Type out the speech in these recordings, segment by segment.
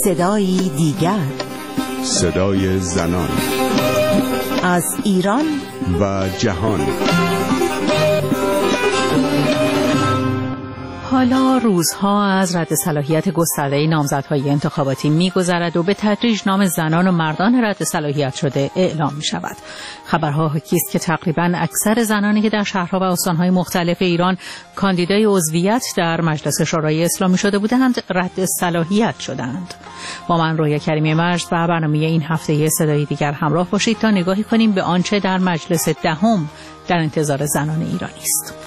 صدایی دیگر، صدای زنان از ایران و جهان. حالا روزها از رد صلاحیت گسترده نامزدهای انتخاباتی می‌گذرد و به تدریج نام زنان و مردان رد صلاحیت شده اعلام می‌شود. خبرها حاکی است که تقریباً اکثر زنانی که در شهرها و استان‌های مختلف ایران کاندیدای عضویت در مجلس شورای اسلامی شده بودند، رد صلاحیت شدند. با من رویا کریمی مجد و برنامه این هفته صدای دیگر همراه باشید تا نگاهی کنیم به آنچه در مجلس دهم در انتظار زنان ایرانی است.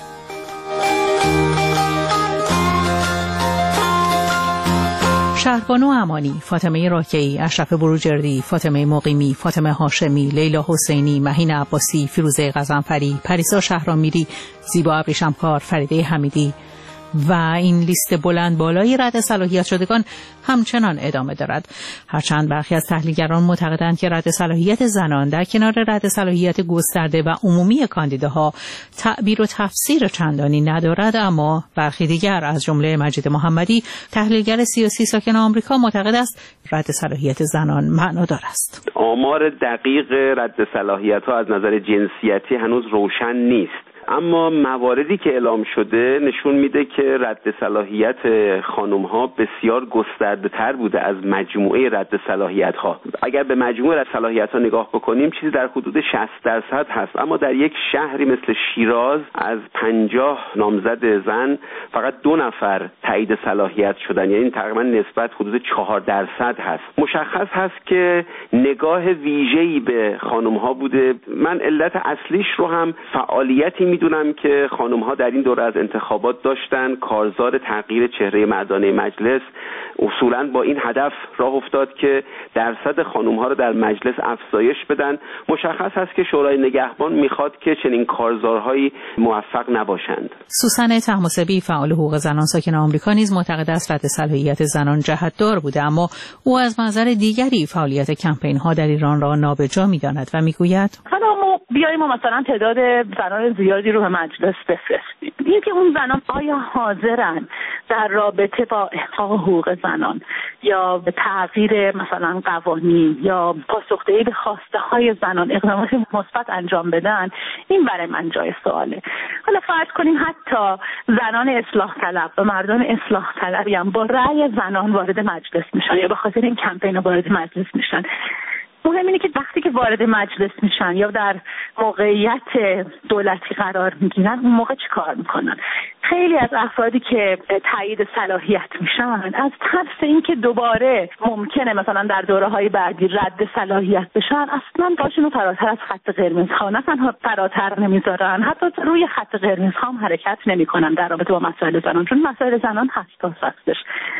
شهربانو امانی، فاطمه راکعی، اشرف بروجردی، فاطمه مقیمی، فاطمه هاشمی، لیلا حسینی، مهین عباسی، فیروزه غضنفری، پریسا شهرامیری، زیبا ابریشمکار، فریده حمیدی و این لیست بلند بالای رد صلاحیت شدگان همچنان ادامه دارد. هرچند برخی از تحلیلگران معتقدند که رد صلاحیت زنان در کنار رد صلاحیت گسترده و عمومی کاندیداها تعبیر و تفسیر چندانی ندارد، اما برخی دیگر از جمله مجید محمدی، تحلیلگر سیاسی ساکن آمریکا، معتقد است رد صلاحیت زنان معنادار است. آمار دقیق رد صلاحیت‌ها از نظر جنسیتی هنوز روشن نیست، اما مواردی که اعلام شده نشون میده که رد صلاحیت خانم‌ها بسیار گسترده‌تر بوده از مجموعه رد صلاحیت‌ها. اگر به مجموعه رد صلاحیت‌ها نگاه بکنیم چیزی در حدود 60% هست، اما در یک شهری مثل شیراز از 50 نامزد زن فقط 2 نفر تایید صلاحیت شدن، یعنی تقریبا نسبت حدود 4% هست. مشخص هست که نگاه ویژه‌ای به خانم‌ها بوده. من علت اصلیش رو هم فعالیتی میدونم که خانم‌ها در این دوره از انتخابات داشتن. کارزار تغییر چهره مردانه مجلس اصولاً با این هدف راه افتاد که درصد خانم‌ها رو در مجلس افزایش بدن. مشخص است که شورای نگهبان میخواد که چنین کارزارهایی موفق نباشند. سوسن طهماسبی، فعال حقوق زنان ساکن آمریکا، نیز معتقد است رد صلاحیت زنان جهت‌دار بوده، اما او از منظر دیگری فعالیت کمپین‌ها در ایران را نابجا می‌داند و می‌گوید ما بیاییم مثلا تعداد زنان زیادی رو به مجلس بفرستیم. اینکه اون زنان آیا حاضرن در رابطه با احقاق حقوق زنان یا به تغییر مثلا قوانین یا پاسخدهی به خواسته های زنان اقدامات مثبت انجام بدن، این برای من جای سواله. حالا فرض کنیم حتی زنان اصلاح طلب و مردان اصلاح طلبی هم با رأی زنان وارد مجلس میشن یا به خاطر این کمپین وارد مجلس میشن. مهم اینه که وقتی که وارد مجلس میشن یا در موقعیت دولتی قرار میگیرن، اون موقع چی کار میکنن؟ خیلی از افرادی که تایید صلاحیت میشن از ترس اینکه دوباره ممکنه مثلا در دوره‌های بعدی رد صلاحیت بشن، اصلا باشون فراتر از خط قرمز ها، نه تنها فراتر نمیذارن، حتی روی خط قرمز ها هم حرکت نمیکنن در رابطه با مسائل زنان، چون مسائل زنان حساس هستش.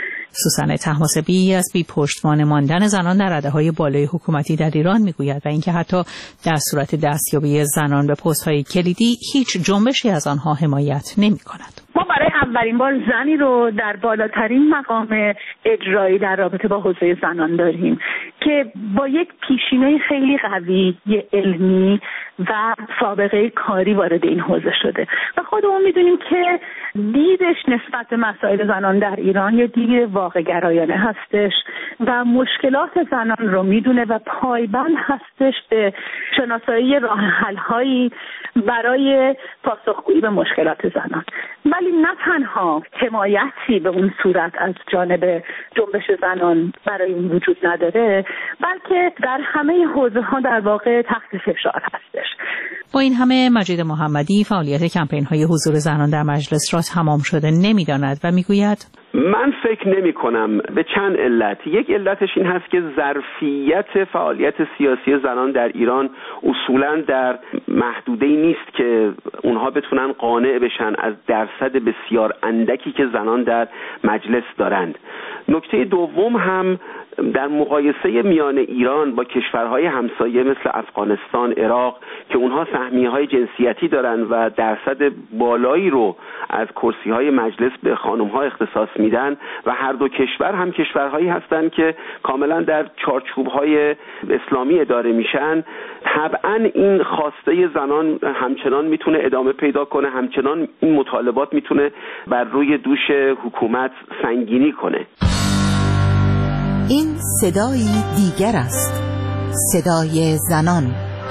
سوسن طهماسبی از بی پشتوانه ماندن زنان در رده‌های بالای حکومتی در ایران میگوید و اینکه حتی در صورت دستیابی زنان به پست‌های کلیدی هیچ جنبشی از آنها حمایت نمی‌کند. ما برای اولین بار زنی رو در بالاترین مقام اجرایی در رابطه با حوزه زنان داریم که با یک پیشینه خیلی قوی علمی و سابقه کاری وارد این حوزه شده و خودمون میدونیم که دیدش نسبت به مسائل زنان در ایران یه دید واقع گرایانه هستش و مشکلات زنان رو میدونه و پایبند هستش به شناسایی راه حل‌هایی برای پاسخگویی به مشکلات زنان. ولی نه تنها حمایتی به اون صورت از جانب جنبش زنان برای این وجود نداره، بلکه در همه حوزه‌ها در واقع تحت فشار هستش. با این همه مجید محمدی فعالیت کمپین‌های حضور زنان در مجلس را تمام شده نمی‌داند و می‌گوید من فکر نمی کنم، به چند علت. یک علتش این هست که ظرفیت فعالیت سیاسی زنان در ایران اصولاً در محدوده‌ای نیست که اونها بتونن قانع بشن از درصد بسیار اندکی که زنان در مجلس دارند. نکته دوم هم در مقایسه میان ایران با کشورهای همسایه مثل افغانستان، عراق که اونها سهمیه‌های جنسیتی دارن و درصد بالایی رو از کرسی‌های مجلس به خانم‌ها اختصاص میدن و هر دو کشور هم کشورهایی هستن که کاملا در چارچوب‌های اسلامی اداره میشن، طبعا این خواسته زنان همچنان میتونه ادامه پیدا کنه، همچنان این مطالبات میتونه بر روی دوش حکومت سنگینی کنه. این صدایی دیگر است، صدای زنان.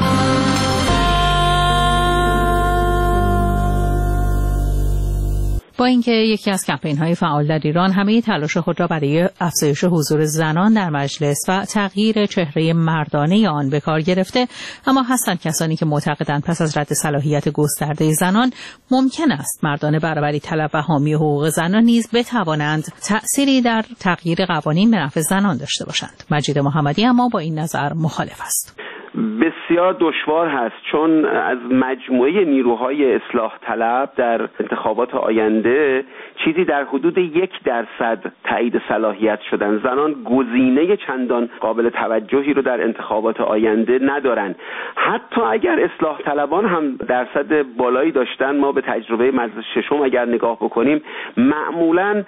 با اینکه یکی از کمپین‌های فعال در ایران همه تلاش خود را برای افزایش حضور زنان در مجلس و تغییر چهره مردانه آن به کار گرفته، اما هستند کسانی که معتقدند پس از رد صلاحیت گسترده زنان ممکن است مردان برابری طلب و حامی حقوق زنان نیز بتوانند تأثیری در تغییر قوانین به نفع زنان داشته باشند. مجید محمدی اما با این نظر مخالف است. بسیار دشوار هست، چون از مجموعه نیروهای اصلاح طلب در انتخابات آینده چیزی در حدود 1% تایید صلاحیت شدن. زنان گزینه چندان قابل توجهی رو در انتخابات آینده ندارن. حتی اگر اصلاح طلبان هم درصد بالایی داشتن، ما به تجربه مجلس ششم اگر نگاه بکنیم، معمولا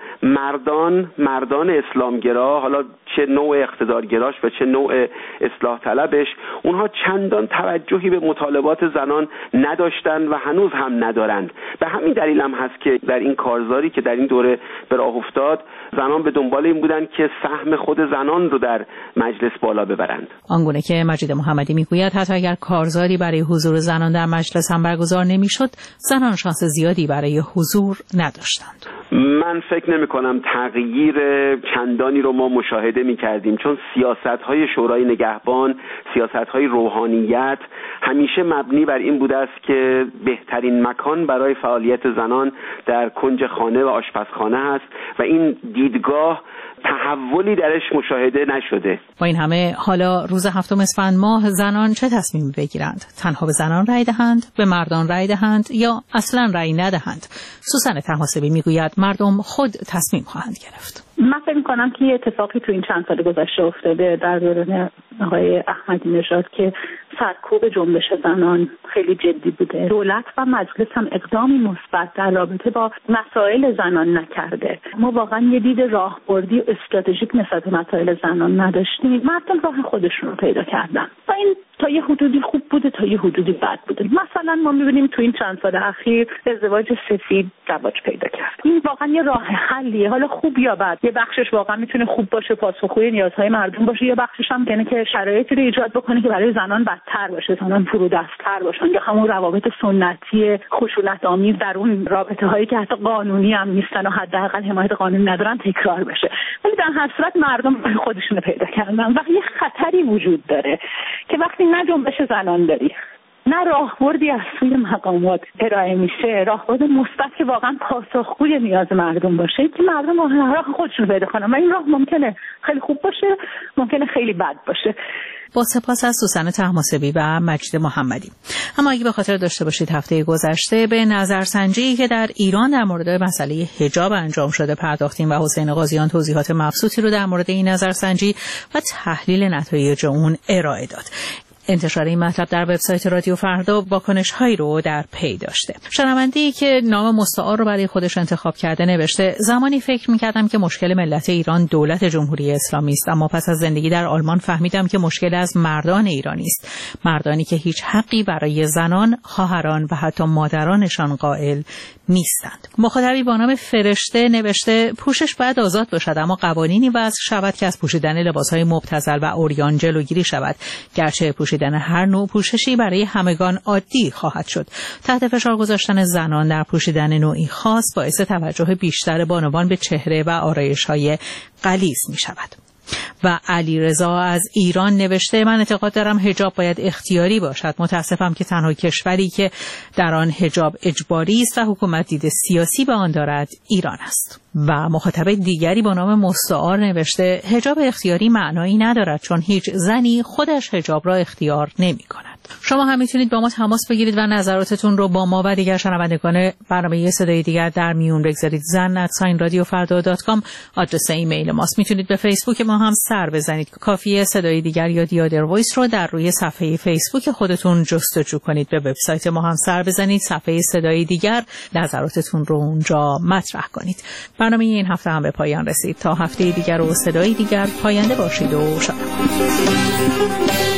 مردان اسلامگرا، حالا چه نوع اقتدارگراش و چه نوع اصلاح طلبش، اونها چندان توجهی به مطالبات زنان نداشتن و هنوز هم ندارند. به همین دلیل هم هست که در این کارزاری که در این دوره به راه افتاد، زنان به دنبال این بودند که سهم خود زنان رو در مجلس بالا ببرند. آنگونه که مجید محمدی میگوید حتی اگر کارزاری برای حضور زنان در مجلس هم برگزار نمیشد، زنان شانس زیادی برای حضور نداشتند. من فکر نمی کنم تغییر چندانی رو ما مشاهده می کردیم، چون سیاست‌های شورای نگهبان، سیاست‌های روحانیت همیشه مبنی بر این بوده است که بهترین مکان برای فعالیت زنان در کنج خانه و آشپزخانه است و این دیدگاه تحولی درش مشاهده نشده. با این همه حالا روز 7 اسفند ماه زنان چه تصمیمی بگیرند؟ تنها به زنان رأی دهند، به مردان رأی دهند یا اصلا رأی ندهند؟ سوسن طهماسبی میگوید مردم خود تصمیم خواهند گرفت. من فکر می‌کنم که یه اتفاقی تو این چند سال گذشته افتاده در دوران آقای احمدی نژاد که سرکوب جنبش زنان خیلی جدی بوده. دولت و مجلس هم اقدامی مثبت در رابطه با مسائل زنان نکرده. ما واقعا یه دید راهبردی و استراتژیک نسبت به مسائل زنان نداشتیم. مردم راه خودشون رو پیدا کردن و این تا یه حدودی خوب بوده، تا یه حدودی بد بوده. مثلا ما می‌بینیم تو این چند سال اخیر ازدواج سفید رواج پیدا کرد. این واقعا یه راه حلیه، حالا خوب یا بد. یه بخشش واقعا میتونه خوب باشه، پاسخگوی نیازهای مردم باشه، یه بخشش هم یعنی که شرایطی رو ایجاد بکنه که برای زنان بدتر باشه، زنان فرودست‌تر باشن یا همون روابط سنتی خشونت‌آمیز در اون رابطه‌هایی که حتی قانونی هم نیستن و حداقل حمایت قانونی ندارن تکرار بشه. ولی در هر صورت مردم خودشون رو پیدا کردن و یه خطری وجود داره که وقتی نه جنبش زنان داری، نه راهبردی از سوی مقامات ارائه میشه، راهبرد مثبت که واقعا پاسخگوی نیاز مردم باشه، که مردم راه خودشون پیدا کنن و این راه ممکنه خیلی خوب باشه، ممکنه خیلی بد باشه. با سپاس از سوسن طهماسبی و مجید محمدی. اما اگه به خاطر داشته باشید هفته گذشته به نظرسنجی که در ایران در مورد مسئله حجاب انجام شده پرداختیم و حسین قاضیان توضیحات مبسوطی رو در مورد این نظرسنجی و تحلیل نتایج اون ارائه داد. انتشار این مطلب در وبسایت رادیو فردا واکنش‌هایی رو در پی داشته. شنونده‌ای که نام مستعار رو برای خودش انتخاب کرده نوشته: زمانی فکر می‌کردم که مشکل ملت ایران دولت جمهوری اسلامی است، اما پس از زندگی در آلمان فهمیدم که مشکل از مردان ایرانی است، مردانی که هیچ حقی برای زنان، خواهران و حتی مادرانشان قائل نیستند. مخاطبی با نام فرشته نوشته: پوشش باید آزاد باشد، اما قوانینی وضع شود که از پوشیدن لباس‌های مبتذل و عریان جلوگیری شود، گرچه پوشیدن هر نوع پوششی برای همگان عادی خواهد شد. تحت فشار گذاشتن زنان در پوشیدن نوعی خاص باعث توجه بیشتر بانوان به چهره و آرایش‌های غلیظ می‌شود. و علیرضا از ایران نوشته: من اعتقاد دارم حجاب باید اختیاری باشد. متاسفم که تنها کشوری که در آن حجاب اجباری است و حکومت دید سیاسی به آن دارد ایران است. و مخاطب دیگری با نام مستعار نوشته: حجاب اختیاری معنایی ندارد، چون هیچ زنی خودش حجاب را اختیار نمی کند. شما هم میتونید با ما تماس بگیرید و نظراتتون رو با ما و دیگر شنوندگان برنامه صدای دیگر در میون بگذارید. zan@radiofarda.com آدرس ایمیل ماست. میتونید به فیسبوک ما هم سر بزنید. کافیه صدای دیگر یا دیادر وایس رو در روی صفحه فیسبوک خودتون جستجو کنید. به وبسایت ما هم سر بزنید، صفحه صدای دیگر، نظراتتون رو اونجا مطرح کنید. برنامه این هفته هم به پایان رسید. تا هفته دیگر و صدای دیگر، پاینده باشید و شاد.